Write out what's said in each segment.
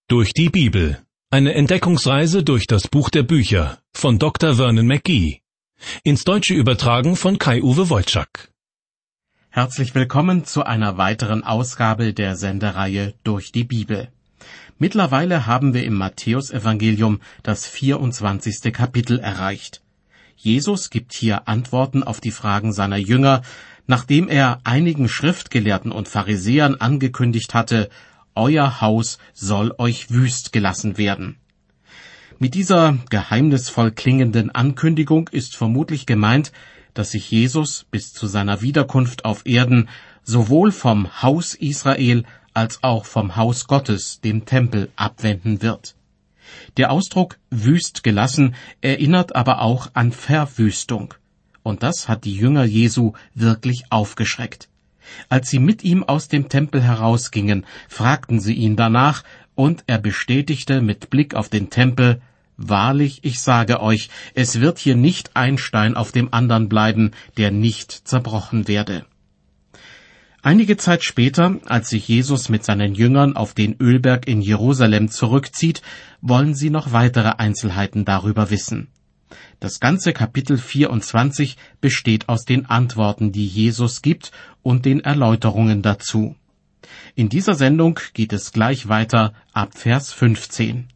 Durch die Bibel. Eine Entdeckungsreise durch das Buch der Bücher von Dr. Vernon McGee. Ins Deutsche übertragen von Kai-Uwe Wojczak. Herzlich willkommen zu einer weiteren Ausgabe der Sendereihe Durch die Bibel. Mittlerweile haben wir im Matthäusevangelium das 24. Kapitel erreicht. Jesus gibt hier Antworten auf die Fragen seiner Jünger, nachdem er einigen Schriftgelehrten und Pharisäern angekündigt hatte, Euer Haus soll euch wüst gelassen werden. Mit dieser geheimnisvoll klingenden Ankündigung ist vermutlich gemeint, dass sich Jesus bis zu seiner Wiederkunft auf Erden sowohl vom Haus Israel als auch vom Haus Gottes, dem Tempel, abwenden wird. Der Ausdruck wüst gelassen erinnert aber auch an Verwüstung. Und das hat die Jünger Jesu wirklich aufgeschreckt. Als sie mit ihm aus dem Tempel herausgingen, fragten sie ihn danach, und er bestätigte mit Blick auf den Tempel, Wahrlich, ich sage euch, es wird hier nicht ein Stein auf dem anderen bleiben, der nicht zerbrochen werde. Einige Zeit später, als sich Jesus mit seinen Jüngern auf den Ölberg in Jerusalem zurückzieht, wollen sie noch weitere Einzelheiten darüber wissen. Das ganze Kapitel 24 besteht aus den Antworten, die Jesus gibt, und den Erläuterungen dazu. In dieser Sendung geht es gleich weiter ab Vers 15.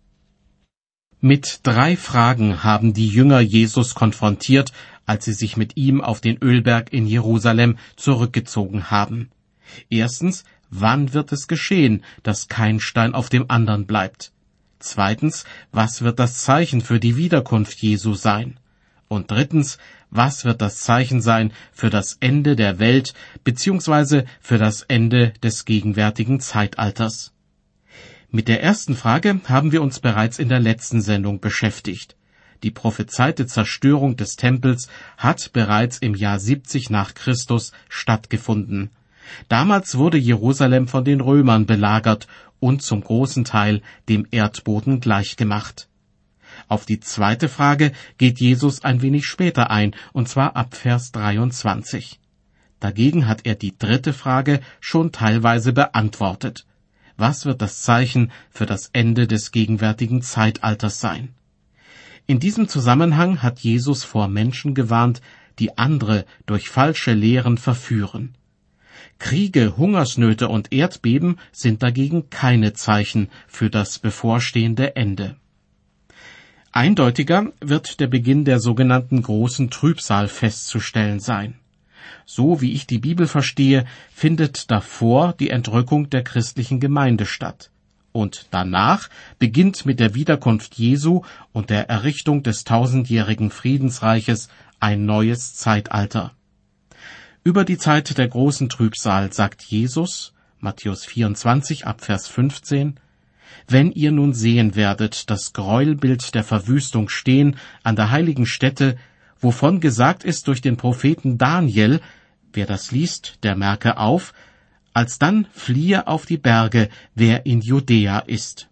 Mit 3 Fragen haben die Jünger Jesus konfrontiert, als sie sich mit ihm auf den Ölberg in Jerusalem zurückgezogen haben. Erstens, wann wird es geschehen, dass kein Stein auf dem anderen bleibt? Zweitens, was wird das Zeichen für die Wiederkunft Jesu sein? Und drittens, was wird das Zeichen sein für das Ende der Welt bzw. für das Ende des gegenwärtigen Zeitalters? Mit der ersten Frage haben wir uns bereits in der letzten Sendung beschäftigt. Die prophezeite Zerstörung des Tempels hat bereits im Jahr 70 nach Christus stattgefunden. Damals wurde Jerusalem von den Römern belagert und zum großen Teil dem Erdboden gleichgemacht. Auf die zweite Frage geht Jesus ein wenig später ein, und zwar ab Vers 23. Dagegen hat er die dritte Frage schon teilweise beantwortet. Was wird das Zeichen für das Ende des gegenwärtigen Zeitalters sein? In diesem Zusammenhang hat Jesus vor Menschen gewarnt, die andere durch falsche Lehren verführen. Kriege, Hungersnöte und Erdbeben sind dagegen keine Zeichen für das bevorstehende Ende. Eindeutiger wird der Beginn der sogenannten großen Trübsal festzustellen sein. So wie ich die Bibel verstehe, findet davor die Entrückung der christlichen Gemeinde statt. Und danach beginnt mit der Wiederkunft Jesu und der Errichtung des 1000-jährigen Friedensreiches ein neues Zeitalter. Über die Zeit der großen Trübsal sagt Jesus, Matthäus 24 ab Vers 15, Wenn ihr nun sehen werdet das Gräuelbild der Verwüstung stehen an der heiligen Stätte, wovon gesagt ist durch den Propheten Daniel, wer das liest, der merke auf, alsdann fliehe auf die Berge, wer in Judäa ist.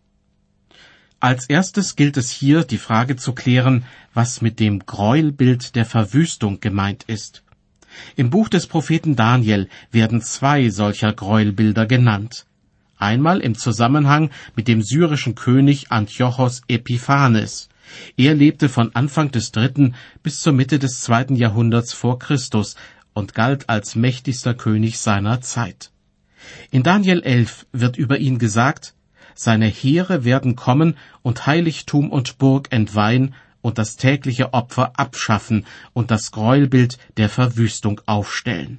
Als erstes gilt es hier, die Frage zu klären, was mit dem Gräuelbild der Verwüstung gemeint ist. Im Buch des Propheten Daniel werden 2 solcher Gräuelbilder genannt. Einmal im Zusammenhang mit dem syrischen König Antiochos Epiphanes. Er lebte von Anfang des 3. bis zur Mitte des 2. Jahrhunderts vor Christus und galt als mächtigster König seiner Zeit. In Daniel 11 wird über ihn gesagt, seine Heere werden kommen und Heiligtum und Burg entweihen und das tägliche Opfer abschaffen und das Gräuelbild der Verwüstung aufstellen.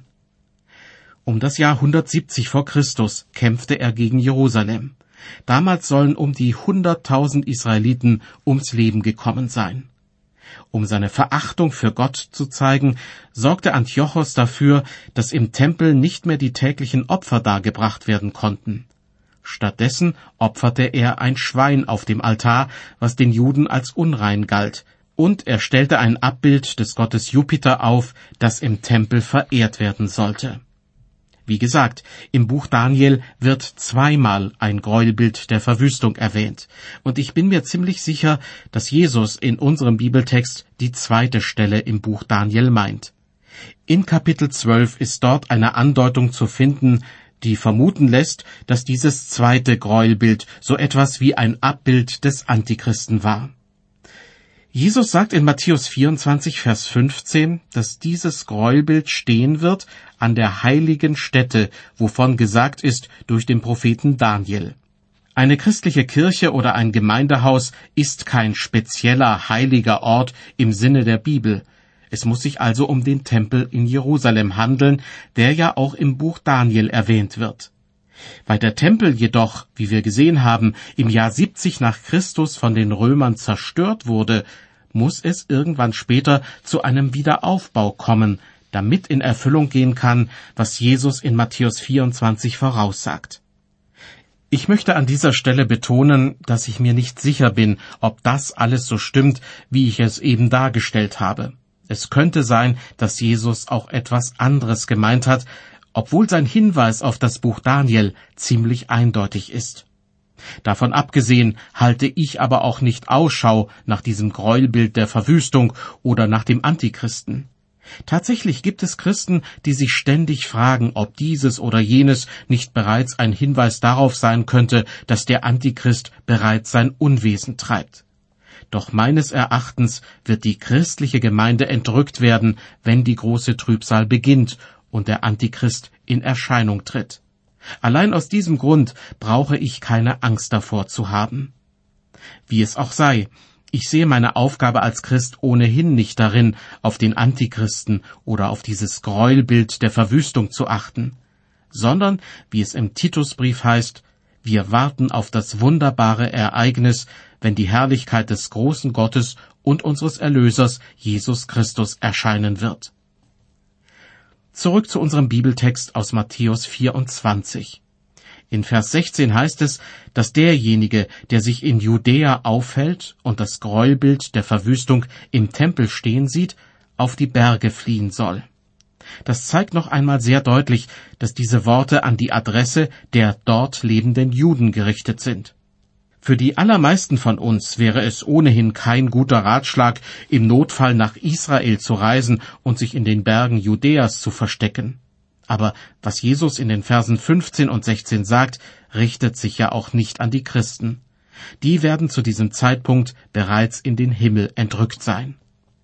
Um das Jahr 170 vor Christus kämpfte er gegen Jerusalem. Damals sollen um die 100.000 Israeliten ums Leben gekommen sein. Um seine Verachtung für Gott zu zeigen, sorgte Antiochos dafür, dass im Tempel nicht mehr die täglichen Opfer dargebracht werden konnten. Stattdessen opferte er ein Schwein auf dem Altar, was den Juden als unrein galt, und er stellte ein Abbild des Gottes Jupiter auf, das im Tempel verehrt werden sollte. Wie gesagt, im Buch Daniel wird 2-mal ein Gräuelbild der Verwüstung erwähnt, und ich bin mir ziemlich sicher, dass Jesus in unserem Bibeltext die 2. Stelle im Buch Daniel meint. In Kapitel 12 ist dort eine Andeutung zu finden, die vermuten lässt, dass dieses zweite Gräuelbild so etwas wie ein Abbild des Antichristen war. Jesus sagt in Matthäus 24, Vers 15, dass dieses Gräuelbild stehen wird an der heiligen Stätte, wovon gesagt ist durch den Propheten Daniel. Eine christliche Kirche oder ein Gemeindehaus ist kein spezieller heiliger Ort im Sinne der Bibel. Es muss sich also um den Tempel in Jerusalem handeln, der ja auch im Buch Daniel erwähnt wird. Weil der Tempel jedoch, wie wir gesehen haben, im Jahr 70 nach Christus von den Römern zerstört wurde, muss es irgendwann später zu einem Wiederaufbau kommen, damit in Erfüllung gehen kann, was Jesus in Matthäus 24 voraussagt. Ich möchte an dieser Stelle betonen, dass ich mir nicht sicher bin, ob das alles so stimmt, wie ich es eben dargestellt habe. Es könnte sein, dass Jesus auch etwas anderes gemeint hat, obwohl sein Hinweis auf das Buch Daniel ziemlich eindeutig ist. Davon abgesehen halte ich aber auch nicht Ausschau nach diesem Gräuelbild der Verwüstung oder nach dem Antichristen. Tatsächlich gibt es Christen, die sich ständig fragen, ob dieses oder jenes nicht bereits ein Hinweis darauf sein könnte, dass der Antichrist bereits sein Unwesen treibt. Doch meines Erachtens wird die christliche Gemeinde entrückt werden, wenn die große Trübsal beginnt und der Antichrist in Erscheinung tritt. Allein aus diesem Grund brauche ich keine Angst davor zu haben. Wie es auch sei, ich sehe meine Aufgabe als Christ ohnehin nicht darin, auf den Antichristen oder auf dieses Gräuelbild der Verwüstung zu achten, sondern, wie es im Titusbrief heißt, wir warten auf das wunderbare Ereignis, wenn die Herrlichkeit des großen Gottes und unseres Erlösers Jesus Christus erscheinen wird. Zurück zu unserem Bibeltext aus Matthäus 24. In Vers 16 heißt es, dass derjenige, der sich in Judäa aufhält und das Gräuelbild der Verwüstung im Tempel stehen sieht, auf die Berge fliehen soll. Das zeigt noch einmal sehr deutlich, dass diese Worte an die Adresse der dort lebenden Juden gerichtet sind. Für die allermeisten von uns wäre es ohnehin kein guter Ratschlag, im Notfall nach Israel zu reisen und sich in den Bergen Judäas zu verstecken. Aber was Jesus in den Versen 15 und 16 sagt, richtet sich ja auch nicht an die Christen. Die werden zu diesem Zeitpunkt bereits in den Himmel entrückt sein.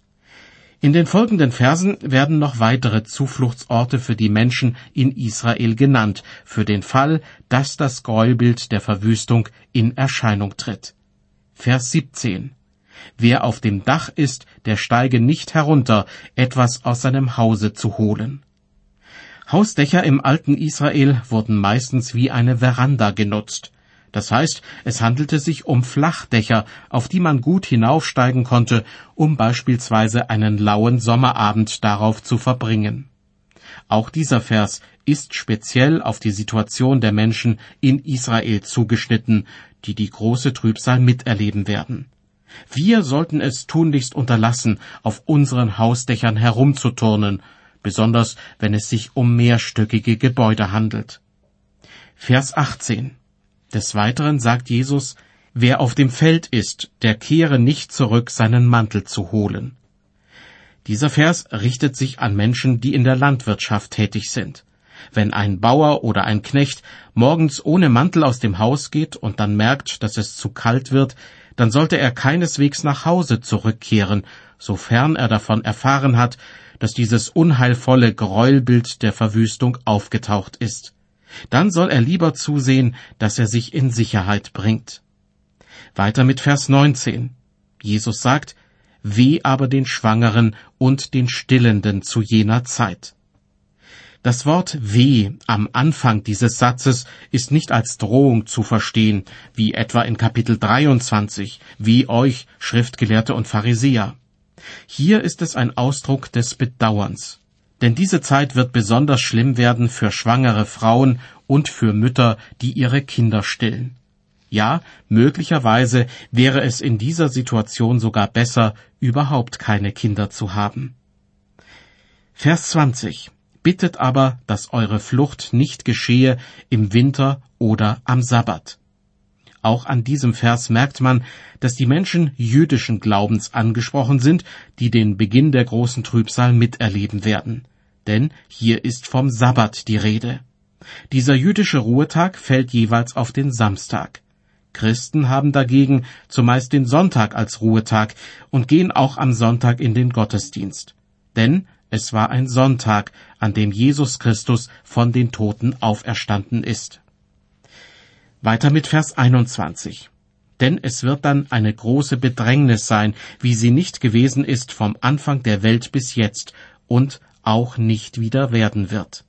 In den folgenden Versen werden noch weitere Zufluchtsorte für die Menschen in Israel genannt, für den Fall, dass das Gräuelbild der Verwüstung in Erscheinung tritt. Vers 17. Wer auf dem Dach ist, der steige nicht herunter, etwas aus seinem Hause zu holen. Hausdächer im alten Israel wurden meistens wie eine Veranda genutzt. Das heißt, es handelte sich um Flachdächer, auf die man gut hinaufsteigen konnte, um beispielsweise einen lauen Sommerabend darauf zu verbringen. Auch dieser Vers ist speziell auf die Situation der Menschen in Israel zugeschnitten, die die große Trübsal miterleben werden. Wir sollten es tunlichst unterlassen, auf unseren Hausdächern herumzuturnen, besonders wenn es sich um mehrstöckige Gebäude handelt. Vers 18. Des Weiteren sagt Jesus, wer auf dem Feld ist, der kehre nicht zurück, seinen Mantel zu holen. Dieser Vers richtet sich an Menschen, die in der Landwirtschaft tätig sind. Wenn ein Bauer oder ein Knecht morgens ohne Mantel aus dem Haus geht und dann merkt, dass es zu kalt wird, dann sollte er keineswegs nach Hause zurückkehren, sofern er davon erfahren hat, dass dieses unheilvolle Gräuelbild der Verwüstung aufgetaucht ist. Dann soll er lieber zusehen, dass er sich in Sicherheit bringt. Weiter mit Vers 19. Jesus sagt, weh aber den Schwangeren und den Stillenden zu jener Zeit. Das Wort weh am Anfang dieses Satzes ist nicht als Drohung zu verstehen, wie etwa in Kapitel 23, wie euch, Schriftgelehrte und Pharisäer. Hier ist es ein Ausdruck des Bedauerns. Denn diese Zeit wird besonders schlimm werden für schwangere Frauen und für Mütter, die ihre Kinder stillen. Ja, möglicherweise wäre es in dieser Situation sogar besser, überhaupt keine Kinder zu haben. Vers 20. Bittet aber, dass eure Flucht nicht geschehe im Winter oder am Sabbat. Auch an diesem Vers merkt man, dass die Menschen jüdischen Glaubens angesprochen sind, die den Beginn der großen Trübsal miterleben werden. Denn hier ist vom Sabbat die Rede. Dieser jüdische Ruhetag fällt jeweils auf den Samstag. Christen haben dagegen zumeist den Sonntag als Ruhetag und gehen auch am Sonntag in den Gottesdienst. Denn es war ein Sonntag, an dem Jesus Christus von den Toten auferstanden ist. Weiter mit Vers 21. Denn es wird dann eine große Bedrängnis sein, wie sie nicht gewesen ist vom Anfang der Welt bis jetzt und auch nicht wieder werden wird.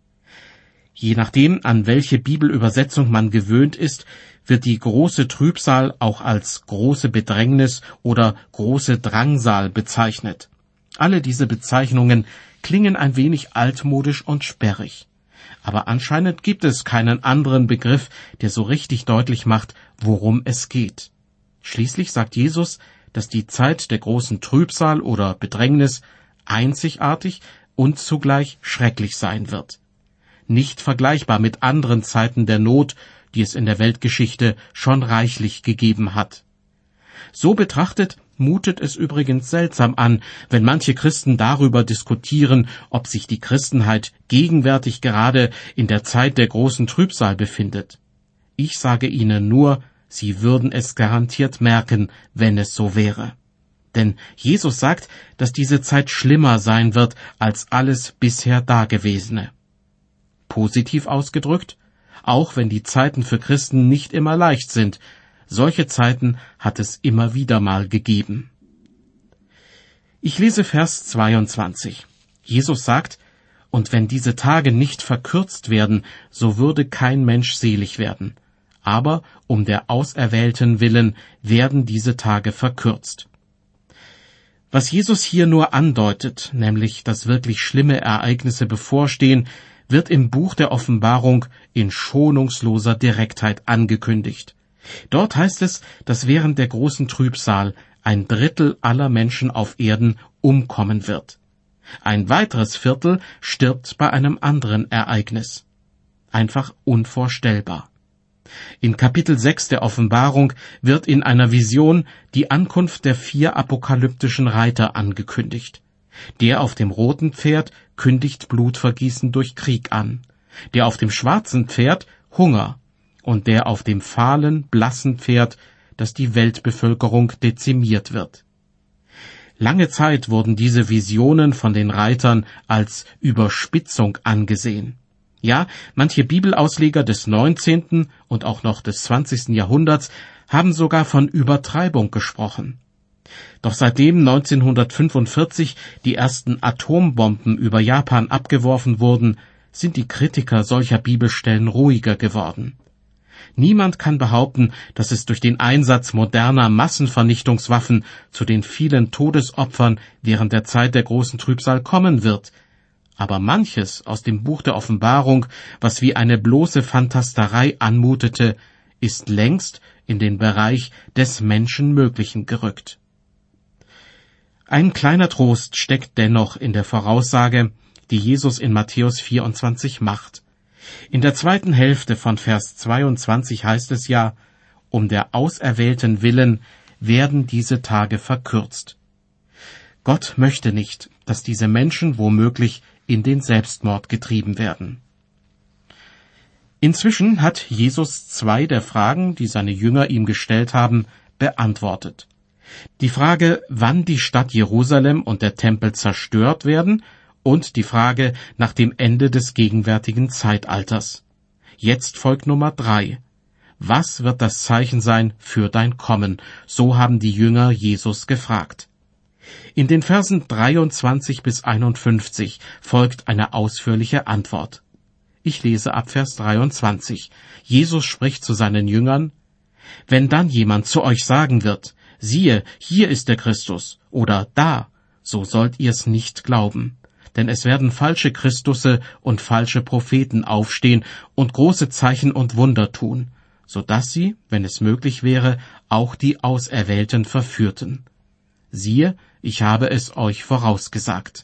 Je nachdem, an welche Bibelübersetzung man gewöhnt ist, wird die große Trübsal auch als große Bedrängnis oder große Drangsal bezeichnet. Alle diese Bezeichnungen klingen ein wenig altmodisch und sperrig. Aber anscheinend gibt es keinen anderen Begriff, der so richtig deutlich macht, worum es geht. Schließlich sagt Jesus, dass die Zeit der großen Trübsal oder Bedrängnis einzigartig und zugleich schrecklich sein wird. Nicht vergleichbar mit anderen Zeiten der Not, die es in der Weltgeschichte schon reichlich gegeben hat. So betrachtet mutet es übrigens seltsam an, wenn manche Christen darüber diskutieren, ob sich die Christenheit gegenwärtig gerade in der Zeit der großen Trübsal befindet. Ich sage Ihnen nur, Sie würden es garantiert merken, wenn es so wäre. Denn Jesus sagt, dass diese Zeit schlimmer sein wird als alles bisher Dagewesene. Positiv ausgedrückt, auch wenn die Zeiten für Christen nicht immer leicht sind, solche Zeiten hat es immer wieder mal gegeben. Ich lese Vers 22. Jesus sagt, und wenn diese Tage nicht verkürzt werden, so würde kein Mensch selig werden. Aber um der Auserwählten willen werden diese Tage verkürzt. Was Jesus hier nur andeutet, nämlich dass wirklich schlimme Ereignisse bevorstehen, wird im Buch der Offenbarung in schonungsloser Direktheit angekündigt. Dort heißt es, dass während der großen Trübsal 1/3 aller Menschen auf Erden umkommen wird. Ein weiteres Viertel stirbt bei einem anderen Ereignis. Einfach unvorstellbar. In Kapitel 6 der Offenbarung wird in einer Vision die Ankunft der 4 apokalyptischen Reiter angekündigt. Der auf dem roten Pferd kündigt Blutvergießen durch Krieg an, der auf dem schwarzen Pferd Hunger und der auf dem fahlen, blassen Pferd, dass die Weltbevölkerung dezimiert wird. Lange Zeit wurden diese Visionen von den Reitern als Überspitzung angesehen. Ja, manche Bibelausleger des 19. und auch noch des 20. Jahrhunderts haben sogar von Übertreibung gesprochen. Doch seitdem 1945 die ersten Atombomben über Japan abgeworfen wurden, sind die Kritiker solcher Bibelstellen ruhiger geworden. Niemand kann behaupten, dass es durch den Einsatz moderner Massenvernichtungswaffen zu den vielen Todesopfern während der Zeit der großen Trübsal kommen wird. Aber manches aus dem Buch der Offenbarung, was wie eine bloße Fantasterei anmutete, ist längst in den Bereich des Menschenmöglichen gerückt. Ein kleiner Trost steckt dennoch in der Voraussage, die Jesus in Matthäus 24 macht. In der zweiten Hälfte von Vers 22 heißt es ja, um der Auserwählten willen werden diese Tage verkürzt. Gott möchte nicht, dass diese Menschen womöglich in den Selbstmord getrieben werden. Inzwischen hat Jesus 2 der Fragen, die seine Jünger ihm gestellt haben, beantwortet. Die Frage, wann die Stadt Jerusalem und der Tempel zerstört werden, und die Frage nach dem Ende des gegenwärtigen Zeitalters. Jetzt folgt Nummer 3. Was wird das Zeichen sein für dein Kommen? So haben die Jünger Jesus gefragt. In den Versen 23 bis 51 folgt eine ausführliche Antwort. Ich lese ab Vers 23. Jesus spricht zu seinen Jüngern: Wenn dann jemand zu euch sagen wird, siehe, hier ist der Christus, oder da, so sollt ihr's nicht glauben. Denn es werden falsche Christusse und falsche Propheten aufstehen und große Zeichen und Wunder tun, so dass sie, wenn es möglich wäre, auch die Auserwählten verführten. Siehe, ich habe es euch vorausgesagt.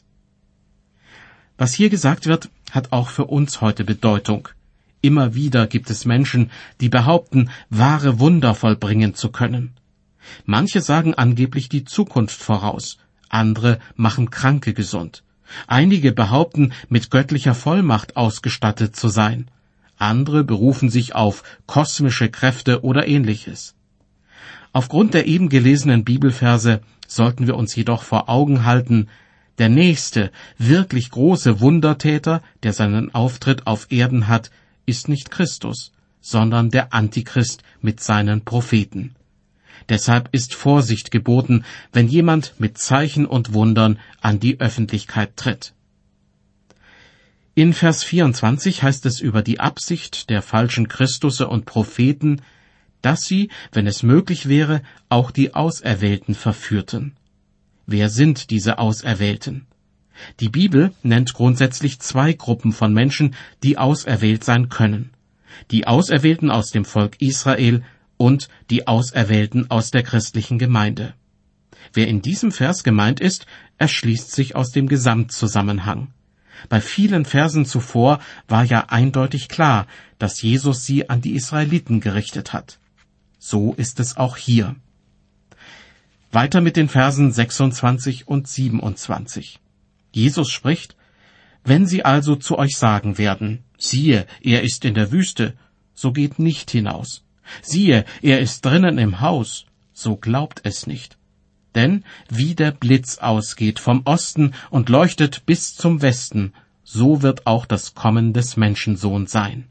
Was hier gesagt wird, hat auch für uns heute Bedeutung. Immer wieder gibt es Menschen, die behaupten, wahre Wunder vollbringen zu können. Manche sagen angeblich die Zukunft voraus, andere machen Kranke gesund. Einige behaupten, mit göttlicher Vollmacht ausgestattet zu sein. andere berufen sich auf kosmische Kräfte oder Ähnliches. Aufgrund der eben gelesenen Bibelverse sollten wir uns jedoch vor Augen halten, der nächste, wirklich große Wundertäter, der seinen Auftritt auf Erden hat, ist nicht Christus, sondern der Antichrist mit seinen Propheten. Deshalb ist Vorsicht geboten, wenn jemand mit Zeichen und Wundern an die Öffentlichkeit tritt. In Vers 24 heißt es über die Absicht der falschen Christusse und Propheten, dass sie, wenn es möglich wäre, auch die Auserwählten verführten. Wer sind diese Auserwählten? Die Bibel nennt grundsätzlich 2 Gruppen von Menschen, die auserwählt sein können. Die Auserwählten aus dem Volk Israel und die Auserwählten aus der christlichen Gemeinde. Wer in diesem Vers gemeint ist, erschließt sich aus dem Gesamtzusammenhang. Bei vielen Versen zuvor war ja eindeutig klar, dass Jesus sie an die Israeliten gerichtet hat. So ist es auch hier. Weiter mit den Versen 26 und 27. Jesus spricht: Wenn sie also zu euch sagen werden, siehe, er ist in der Wüste, so geht nicht hinaus. Siehe, er ist drinnen im Haus, so glaubt es nicht. Denn wie der Blitz ausgeht vom Osten und leuchtet bis zum Westen, so wird auch das Kommen des Menschensohn sein.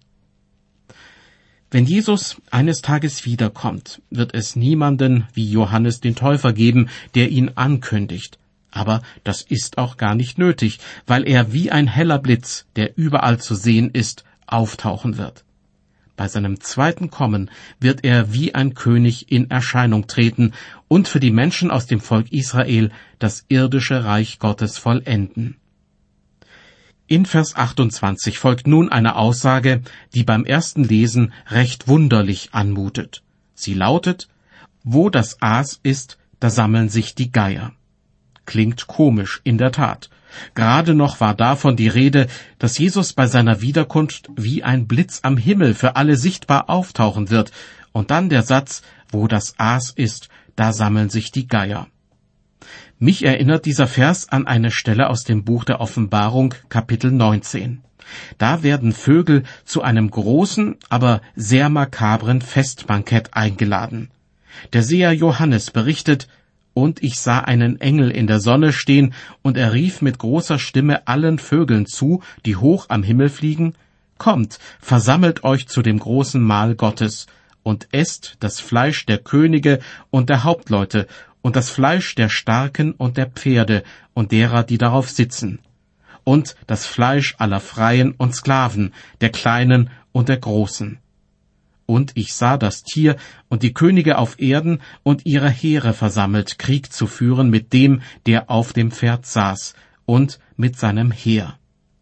Wenn Jesus eines Tages wiederkommt, wird es niemanden wie Johannes den Täufer geben, der ihn ankündigt. Aber das ist auch gar nicht nötig, weil er wie ein heller Blitz, der überall zu sehen ist, auftauchen wird. Bei seinem zweiten Kommen wird er wie ein König in Erscheinung treten und für die Menschen aus dem Volk Israel das irdische Reich Gottes vollenden. In Vers 28 folgt nun eine Aussage, die beim ersten Lesen recht wunderlich anmutet. Sie lautet: Wo das Aas ist, da sammeln sich die Geier. Klingt komisch, in der Tat. Gerade noch war davon die Rede, dass Jesus bei seiner Wiederkunft wie ein Blitz am Himmel für alle sichtbar auftauchen wird. Und dann der Satz: Wo das Aas ist, da sammeln sich die Geier. Mich erinnert dieser Vers an eine Stelle aus dem Buch der Offenbarung, Kapitel 19. Da werden Vögel zu einem großen, aber sehr makabren Festbankett eingeladen. Der Seher Johannes berichtet: Und ich sah einen Engel in der Sonne stehen, und er rief mit großer Stimme allen Vögeln zu, die hoch am Himmel fliegen: Kommt, versammelt euch zu dem großen Mahl Gottes, und esst das Fleisch der Könige und der Hauptleute, und das Fleisch der Starken und der Pferde und derer, die darauf sitzen, und das Fleisch aller Freien und Sklaven, der Kleinen und der Großen. Und ich sah das Tier und die Könige auf Erden und ihre Heere versammelt, Krieg zu führen mit dem, der auf dem Pferd saß, und mit seinem Heer.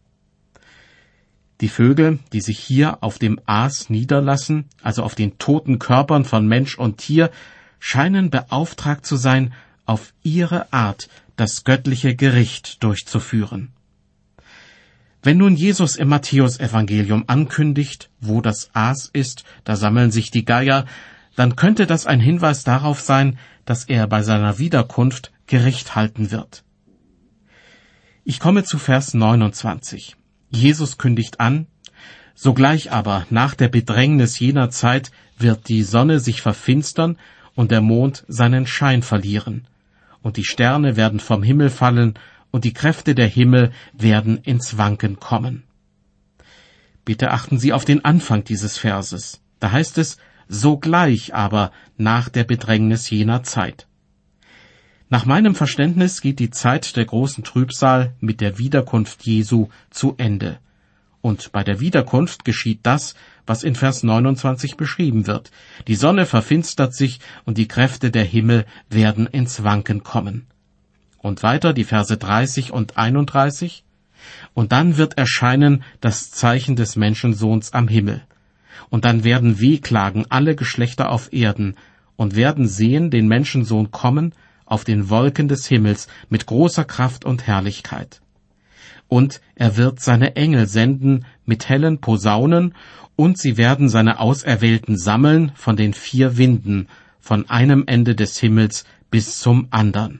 Die Vögel, die sich hier auf dem Aas niederlassen, also auf den toten Körpern von Mensch und Tier, scheinen beauftragt zu sein, auf ihre Art das göttliche Gericht durchzuführen. Wenn nun Jesus im Matthäusevangelium ankündigt, wo das Aas ist, da sammeln sich die Geier, dann könnte das ein Hinweis darauf sein, dass er bei seiner Wiederkunft Gericht halten wird. Ich komme zu Vers 29. Jesus kündigt an: Sogleich aber, nach der Bedrängnis jener Zeit, wird die Sonne sich verfinstern und der Mond seinen Schein verlieren, und die Sterne werden vom Himmel fallen, und die Kräfte der Himmel werden ins Wanken kommen. Bitte achten Sie auf den Anfang dieses Verses. Da heißt es: Sogleich aber, nach der Bedrängnis jener Zeit. Nach meinem Verständnis geht die Zeit der großen Trübsal mit der Wiederkunft Jesu zu Ende. Und bei der Wiederkunft geschieht das, was in Vers 29 beschrieben wird. Die Sonne verfinstert sich und die Kräfte der Himmel werden ins Wanken kommen. Und weiter die Verse 30 und 31. Und dann wird erscheinen das Zeichen des Menschensohns am Himmel. Und dann werden wehklagen alle Geschlechter auf Erden und werden sehen den Menschensohn kommen auf den Wolken des Himmels mit großer Kraft und Herrlichkeit. Und er wird seine Engel senden mit hellen Posaunen, und sie werden seine Auserwählten sammeln von den 4 Winden, von einem Ende des Himmels bis zum andern.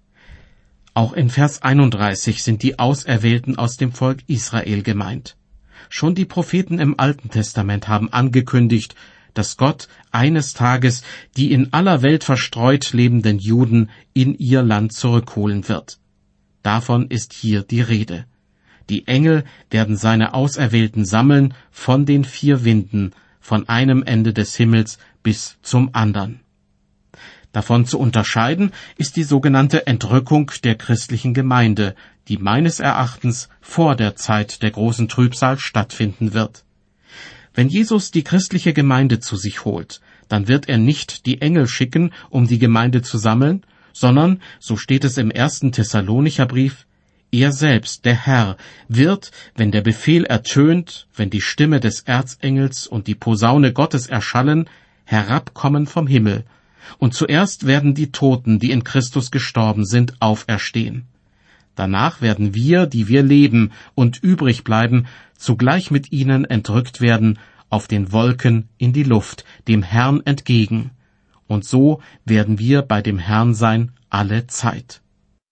Auch in Vers 31 sind die Auserwählten aus dem Volk Israel gemeint. Schon die Propheten im Alten Testament haben angekündigt, dass Gott eines Tages die in aller Welt verstreut lebenden Juden in ihr Land zurückholen wird. Davon ist hier die Rede. Die Engel werden seine Auserwählten sammeln von den 4 Winden, von einem Ende des Himmels bis zum andern. Davon zu unterscheiden ist die sogenannte Entrückung der christlichen Gemeinde, die meines Erachtens vor der Zeit der großen Trübsal stattfinden wird. Wenn Jesus die christliche Gemeinde zu sich holt, dann wird er nicht die Engel schicken, um die Gemeinde zu sammeln, sondern, so steht es im 1. Thessalonicher Brief, er selbst, der Herr, wird, wenn der Befehl ertönt, wenn die Stimme des Erzengels und die Posaune Gottes erschallen, herabkommen vom Himmel. Und zuerst werden die Toten, die in Christus gestorben sind, auferstehen. Danach werden wir, die wir leben und übrig bleiben, zugleich mit ihnen entrückt werden, auf den Wolken in die Luft, dem Herrn entgegen. Und so werden wir bei dem Herrn sein alle Zeit.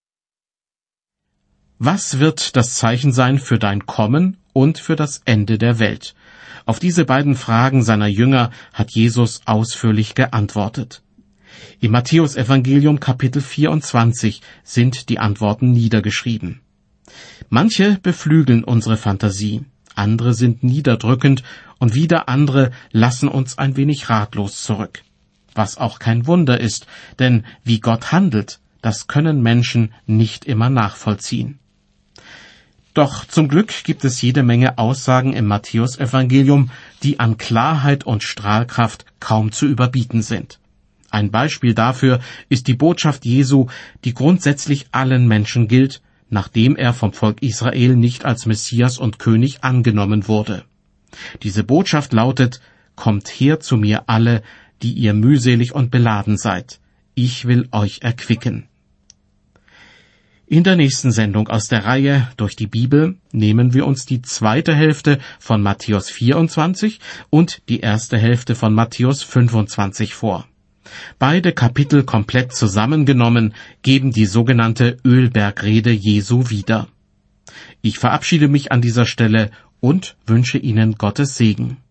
Was wird das Zeichen sein für dein Kommen und für das Ende der Welt? Auf diese beiden Fragen seiner Jünger hat Jesus ausführlich geantwortet. Im Matthäus-Evangelium Kapitel 24 sind die Antworten niedergeschrieben. Manche beflügeln unsere Fantasie, andere sind niederdrückend und wieder andere lassen uns ein wenig ratlos zurück. Was auch kein Wunder ist, denn wie Gott handelt, das können Menschen nicht immer nachvollziehen. Doch zum Glück gibt es jede Menge Aussagen im Matthäus-Evangelium, die an Klarheit und Strahlkraft kaum zu überbieten sind. Ein Beispiel dafür ist die Botschaft Jesu, die grundsätzlich allen Menschen gilt, nachdem er vom Volk Israel nicht als Messias und König angenommen wurde. Diese Botschaft lautet: Kommt her zu mir alle, die ihr mühselig und beladen seid. Ich will euch erquicken. In der nächsten Sendung aus der Reihe Durch die Bibel nehmen wir uns die zweite Hälfte von Matthäus 24 und die erste Hälfte von Matthäus 25 vor. Beide Kapitel komplett zusammengenommen geben die sogenannte Ölbergrede Jesu wieder. Ich verabschiede mich an dieser Stelle und wünsche Ihnen Gottes Segen.